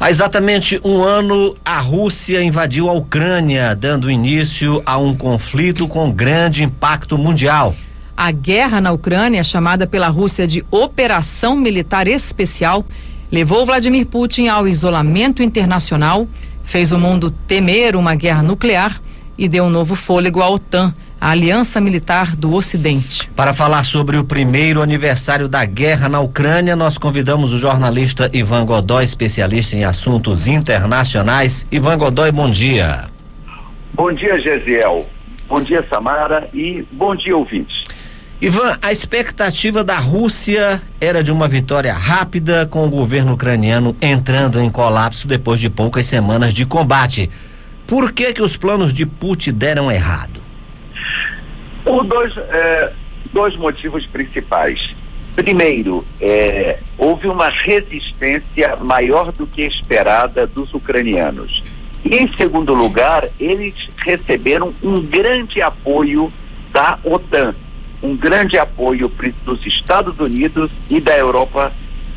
Há exatamente um ano, a Rússia invadiu a Ucrânia, dando início a um conflito com grande impacto mundial. A guerra na Ucrânia, chamada pela Rússia de Operação Militar Especial, levou Vladimir Putin ao isolamento internacional, fez o mundo temer uma guerra nuclear e deu um novo fôlego à OTAN, a Aliança Militar do Ocidente. Para falar sobre o primeiro aniversário da guerra na Ucrânia, nós convidamos o jornalista Ivan Godoy, especialista em assuntos internacionais. Ivan Godoy, bom dia. Bom dia, Gesiel. Bom dia, Samara, e bom dia, ouvintes. Ivan, a expectativa da Rússia era de uma vitória rápida, com o governo ucraniano entrando em colapso depois de poucas semanas de combate. Por que os planos de Putin deram errado? Por dois motivos principais. Primeiro, houve uma resistência maior do que esperada dos ucranianos. E, em segundo lugar, eles receberam um grande apoio da OTAN, um grande apoio dos Estados Unidos e da Europa,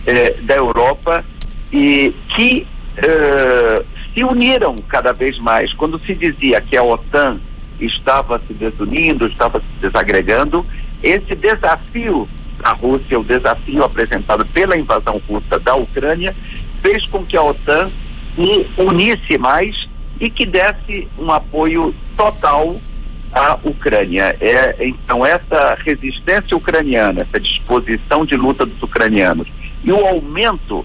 e que se uniram cada vez mais. Quando se dizia que a OTAN estava se desunindo, estava se desagregando, esse desafio da Rússia, o desafio apresentado pela invasão russa da Ucrânia, fez com que a OTAN se unisse mais e que desse um apoio total à Ucrânia. Então, essa resistência ucraniana, essa disposição de luta dos ucranianos e o aumento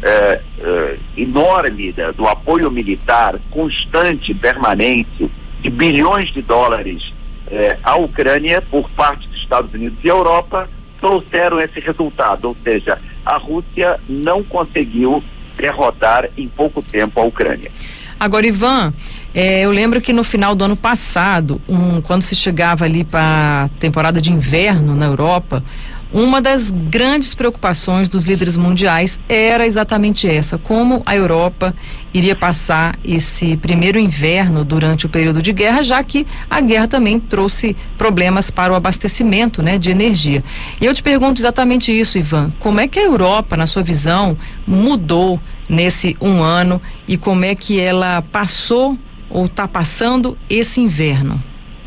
enorme do apoio militar constante, permanente, de bilhões de dólares à Ucrânia por parte dos Estados Unidos e Europa, trouxeram esse resultado, ou seja, a Rússia não conseguiu derrotar em pouco tempo a Ucrânia. Agora, Ivan, eu lembro que no final do ano passado, quando se chegava ali para a temporada de inverno na Europa, uma das grandes preocupações dos líderes mundiais era exatamente essa: como a Europa iria passar esse primeiro inverno durante o período de guerra, já que a guerra também trouxe problemas para o abastecimento, de energia. E eu te pergunto exatamente isso, Ivan: como é que a Europa, na sua visão, mudou nesse um ano e como é que ela passou ou está passando esse inverno?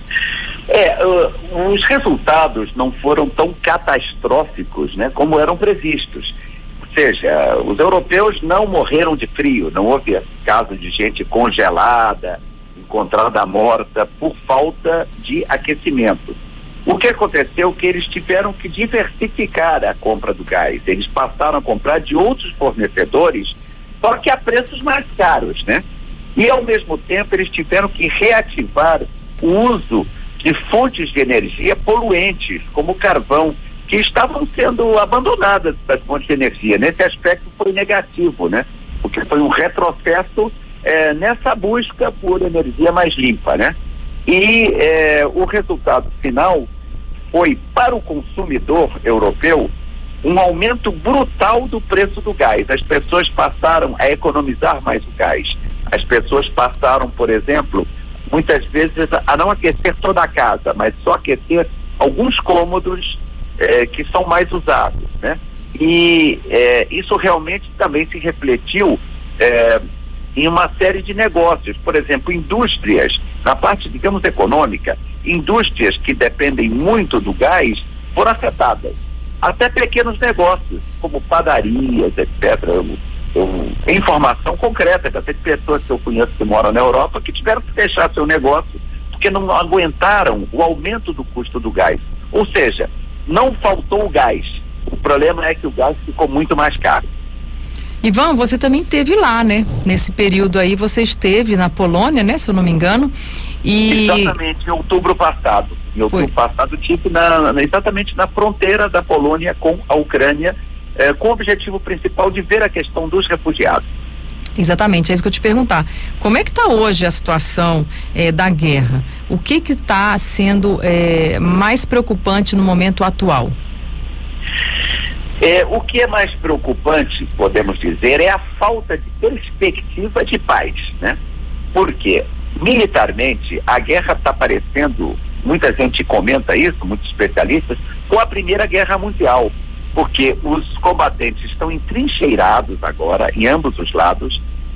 Os resultados não foram tão catastróficos, como eram previstos. Ou seja, os europeus não morreram de frio, não houve caso de gente congelada, encontrada morta por falta de aquecimento. O que aconteceu é que eles tiveram que diversificar a compra do gás. Eles passaram a comprar de outros fornecedores, só que a preços mais caros, E, ao mesmo tempo, eles tiveram que reativar o uso de fontes de energia poluentes, como o carvão, que estavam sendo abandonadas das fontes de energia. Nesse aspecto foi negativo, Porque foi um retrocesso nessa busca por energia mais limpa, E o resultado final foi, para o consumidor europeu, um aumento brutal do preço do gás. As pessoas passaram a economizar mais o gás. As pessoas passaram, por exemplo, muitas vezes a não aquecer toda a casa, mas só aquecer alguns cômodos que são mais usados, E isso realmente também se refletiu em uma série de negócios. Por exemplo, indústrias, na parte, digamos, econômica, indústrias que dependem muito do gás foram afetadas. Até pequenos negócios, como padarias, etc. Tem informação concreta, até de pessoas que eu conheço que moram na Europa, que tiveram que fechar seu negócio porque não aguentaram o aumento do custo do gás. Ou seja, não faltou o gás. O problema é que o gás ficou muito mais caro. Ivan, você também esteve lá, Nesse período aí, você esteve na Polônia, se eu não me engano. Exatamente, em outubro passado. Em outubro passado, estive exatamente na fronteira da Polônia com a Ucrânia, com o objetivo principal de ver a questão dos refugiados. Exatamente, é isso que eu te perguntar. Como é que está hoje a situação da guerra? O que está sendo mais preocupante no momento atual? O que é mais preocupante, podemos dizer, é a falta de perspectiva de paz, Porque, militarmente, a guerra está parecendo, muita gente comenta isso, muitos especialistas, com a Primeira Guerra Mundial. Porque os combatentes estão entrincheirados agora, em ambos os lados,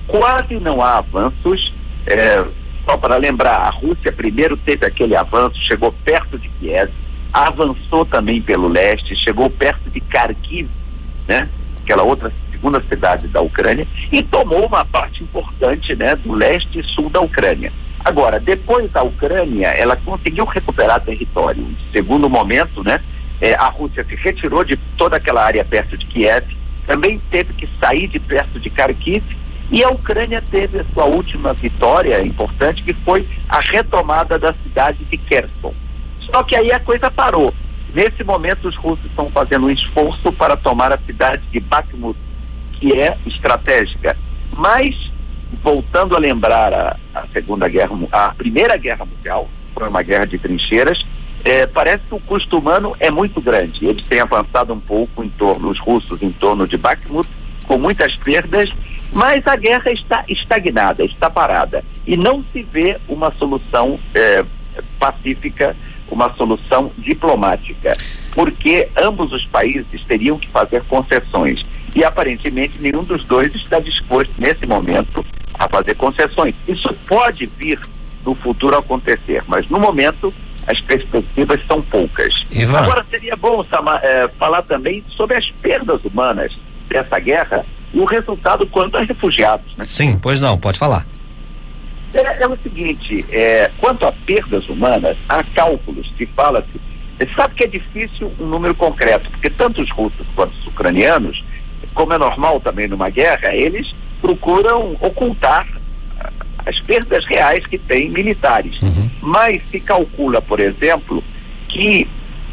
quase não há avanços. Só para lembrar, a Rússia primeiro teve aquele avanço, chegou perto de Kiev, avançou também pelo leste, chegou perto de Kharkiv, né? Aquela outra segunda cidade da Ucrânia, e tomou uma parte importante, né, do leste e sul da Ucrânia. Agora, depois da Ucrânia, ela conseguiu recuperar território. No segundo momento, né, a Rússia se retirou de toda aquela área perto de Kiev, também teve que sair de perto de Kharkiv, e a Ucrânia teve a sua última vitória importante, que foi a retomada da cidade de Kherson. Só que aí a coisa parou. Nesse momento, os russos estão fazendo um esforço para tomar a cidade de Bakhmut, que é estratégica. Mas, voltando a lembrar a Primeira Guerra Mundial, foi uma guerra de trincheiras, parece que o custo humano é muito grande. Eles têm avançado um pouco os russos em torno de Bakhmut, com muitas perdas, mas a guerra está estagnada, está parada. E não se vê uma solução pacífica, uma solução diplomática, porque ambos os países teriam que fazer concessões. E aparentemente nenhum dos dois está disposto, nesse momento, a fazer concessões. Isso pode vir no futuro acontecer, mas no momento as perspectivas são poucas. Ivan. Agora seria bom falar também sobre as perdas humanas dessa guerra e o resultado quanto a refugiados, né? Sim, pois não, pode falar. É o seguinte, quanto a perdas humanas, há cálculos, se sabe que é difícil um número concreto, porque tanto os russos quanto os ucranianos, como é normal também numa guerra, eles procuram ocultar as perdas reais que têm militares. Uhum. Mas se calcula, por exemplo, que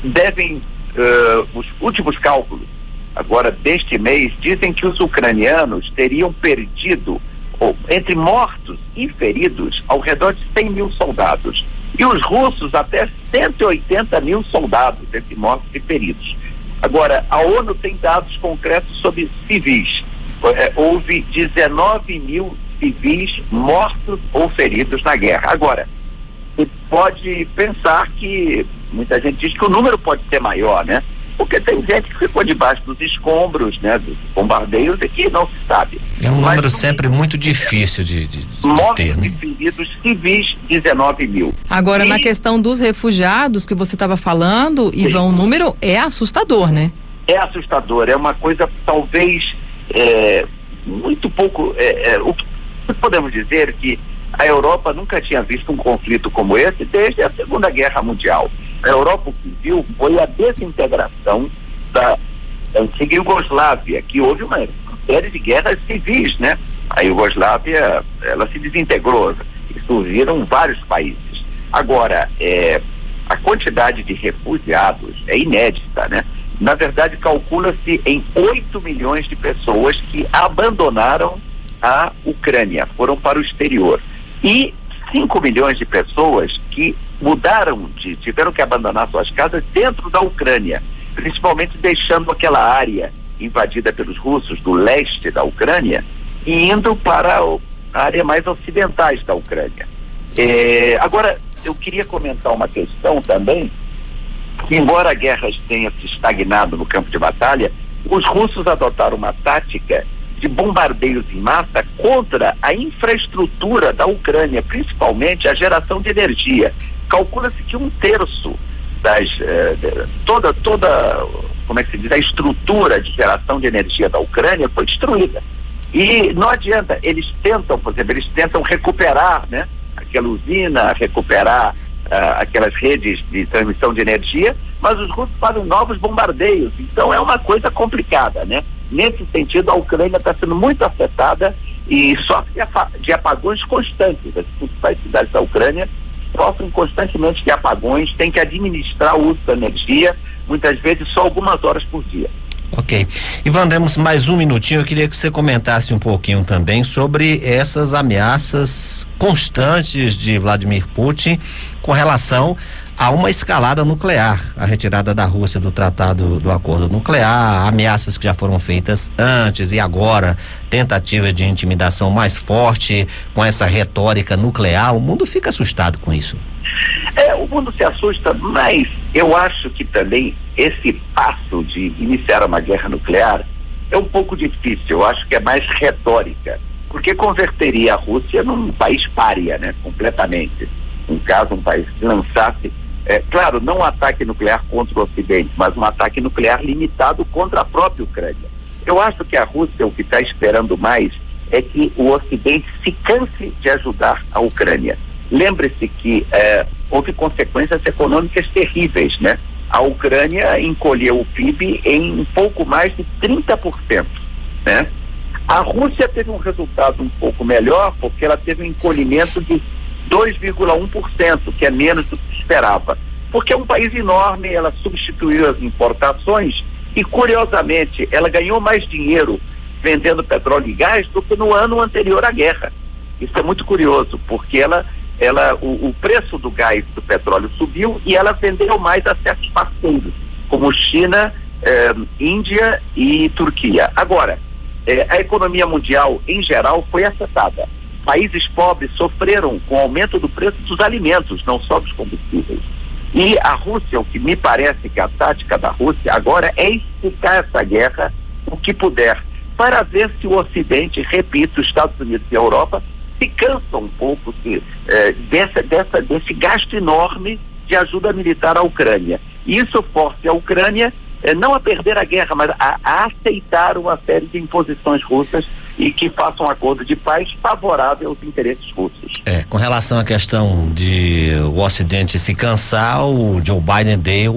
os últimos cálculos, agora deste mês, dizem que os ucranianos teriam perdido, entre mortos e feridos, ao redor de 100 mil soldados. E os russos até 180 mil soldados, entre mortos e feridos. Agora, a ONU tem dados concretos sobre civis. Houve 19 mil civis mortos ou feridos na guerra. Agora, você pode pensar que, muita gente diz que o número pode ser maior, né? Porque tem gente que ficou debaixo dos escombros, né, dos bombardeios, e que não se sabe. É um número sempre muito difícil de mortos ter, né? E feridos civis, 19 mil. Agora, na questão dos refugiados que você estava falando, sim, Ivan, o número é assustador, né? É assustador, é uma coisa talvez muito pouco... o que podemos dizer que a Europa nunca tinha visto um conflito como esse desde a Segunda Guerra Mundial. A Europa, o que viu foi a desintegração da antiga Iugoslávia, que houve uma série de guerras civis, né? A Iugoslávia, ela se desintegrou e surgiram vários países. Agora, a quantidade de refugiados é inédita, né? Na verdade, calcula-se em 8 milhões de pessoas que abandonaram a Ucrânia, foram para o exterior. E 5 milhões de pessoas que tiveram que abandonar suas casas dentro da Ucrânia, principalmente deixando aquela área invadida pelos russos do leste da Ucrânia e indo para a área mais ocidentais da Ucrânia. Agora, eu queria comentar uma questão também, que embora a guerra tenha se estagnado no campo de batalha, os russos adotaram uma tática de bombardeios em massa contra a infraestrutura da Ucrânia, principalmente a geração de energia. Calcula-se que 1/3 como é que se diz, a estrutura de geração de energia da Ucrânia foi destruída. E não adianta, eles tentam recuperar, né, aquela usina, recuperar aquelas redes de transmissão de energia, mas os russos fazem novos bombardeios. Então é uma coisa complicada, né? Nesse sentido, a Ucrânia está sendo muito afetada e sofre de apagões constantes. As principais cidades da Ucrânia sofrem constantemente de apagões, tem que administrar o uso da energia, muitas vezes só algumas horas por dia. Ok. Ivan, demos mais um minutinho, eu queria que você comentasse um pouquinho também sobre essas ameaças constantes de Vladimir Putin com relação a uma escalada nuclear, a retirada da Rússia do tratado do acordo nuclear, ameaças que já foram feitas antes e agora, tentativas de intimidação mais forte com essa retórica nuclear. O mundo fica assustado com isso. O mundo se assusta, mas eu acho que também esse passo de iniciar uma guerra nuclear é um pouco difícil. Eu acho que é mais retórica. porque converteria a Rússia num país pária, né? Completamente. No caso, um país que lançasse, claro, não um ataque nuclear contra o Ocidente, mas um ataque nuclear limitado contra a própria Ucrânia. Eu acho que a Rússia, o que está esperando mais é que o Ocidente se canse de ajudar a Ucrânia. Lembre-se que houve consequências econômicas terríveis, né? A Ucrânia encolheu o PIB em um pouco mais de 30%, né? A Rússia teve um resultado um pouco melhor, porque ela teve um encolhimento de 2,1%, que é menos do que se esperava. Porque é um país enorme, ela substituiu as importações e, curiosamente, ela ganhou mais dinheiro vendendo petróleo e gás do que no ano anterior à guerra. Isso é muito curioso, porque o preço do gás e do petróleo subiu e ela vendeu mais a certos parceiros, como China, Índia e Turquia. Agora, a economia mundial, em geral, foi afetada. Países pobres sofreram com o aumento do preço dos alimentos, não só dos combustíveis. E a Rússia, o que me parece que a tática da Rússia agora é esticar essa guerra o que puder, para ver se o Ocidente, repito, os Estados Unidos e a Europa, se cansam um pouco desse gasto enorme de ajuda militar à Ucrânia. E isso force a Ucrânia não a perder a guerra, mas a aceitar uma série de imposições russas e que façam um acordo de paz favorável aos interesses russos. Com relação à questão de o Ocidente se cansar, o Joe Biden deu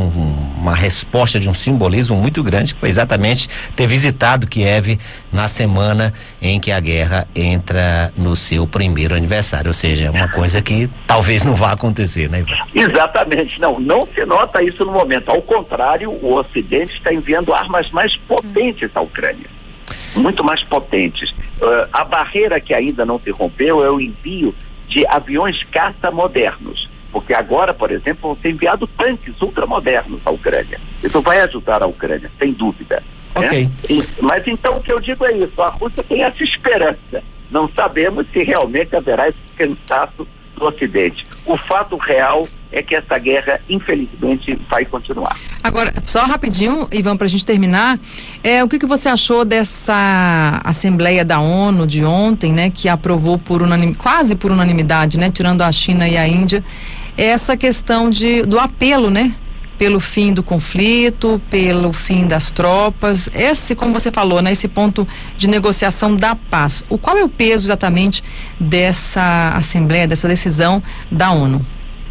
uma resposta de um simbolismo muito grande, que foi exatamente ter visitado Kiev na semana em que a guerra entra no seu primeiro aniversário, ou seja, é uma coisa que talvez não vá acontecer, né, Ivan? Exatamente, não se nota isso no momento, ao contrário, o Ocidente está enviando armas mais potentes à Ucrânia. Muito mais potentes. A barreira que ainda não se rompeu é o envio de aviões caça modernos, porque agora, por exemplo, vão ser enviados tanques ultramodernos à Ucrânia. Isso vai ajudar a Ucrânia, sem dúvida. Ok. Né? Mas então o que eu digo é isso, a Rússia tem essa esperança. Não sabemos se realmente haverá esse cansaço do Ocidente. O fato real é que essa guerra, infelizmente, vai continuar. Agora, só rapidinho, Ivan, para a gente terminar, o que você achou dessa Assembleia da ONU de ontem, né, que aprovou quase por unanimidade, né, tirando a China e a Índia, essa questão do apelo, né, pelo fim do conflito, pelo fim das tropas, como você falou, né, esse ponto de negociação da paz. Qual é o peso exatamente dessa Assembleia, dessa decisão da ONU?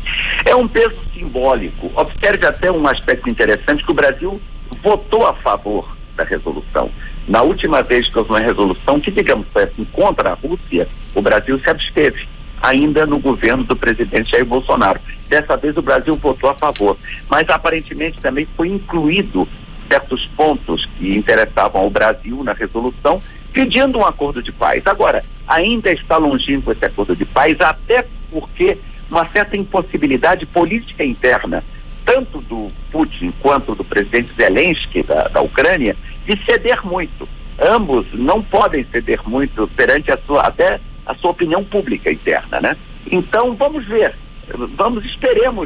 É um peso simbólico. Observe até um aspecto interessante, que o Brasil votou a favor da resolução. Na última vez que houve uma resolução que, digamos, foi assim, contra a Rússia, o Brasil se absteve, ainda no governo do presidente Jair Bolsonaro. Dessa vez o Brasil votou a favor, mas aparentemente também foi incluído certos pontos que interessavam ao Brasil na resolução, pedindo um acordo de paz. Agora, ainda está longínquo esse acordo de paz, até porque uma certa impossibilidade política interna, tanto do Putin quanto do presidente Zelensky da Ucrânia, de ceder muito. Ambos não podem ceder muito perante até a sua opinião pública interna, né? Então vamos ver, esperemos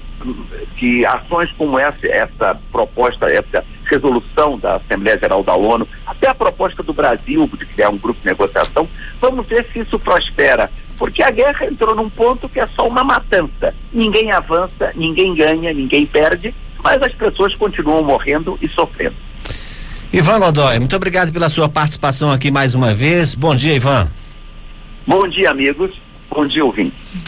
que ações como essa proposta, essa resolução da Assembleia Geral da ONU, até a proposta do Brasil de criar um grupo de negociação, vamos ver se isso prospera, porque a guerra entrou num ponto que é só uma matança. Ninguém avança, ninguém ganha, ninguém perde, mas as pessoas continuam morrendo e sofrendo. Ivan Godoy, muito obrigado pela sua participação aqui mais uma vez. Bom dia, Ivan. Bom dia, amigos. Bom dia, ouvinte.